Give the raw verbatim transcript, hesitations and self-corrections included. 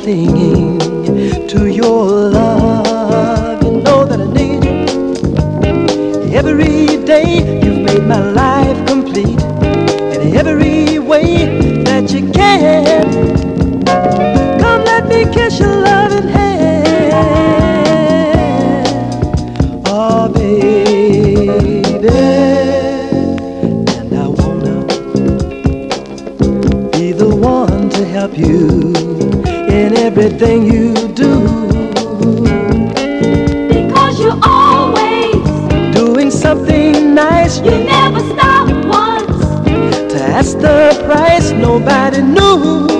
clinging to your love. You know that I need you every day. You've made my life complete in every way that you can. Come, let me kiss your loving hand. Oh, baby, and I wanna be the one to help you in everything you do. Because you're always doing something nice. You never stop once to ask the price. Nobody knew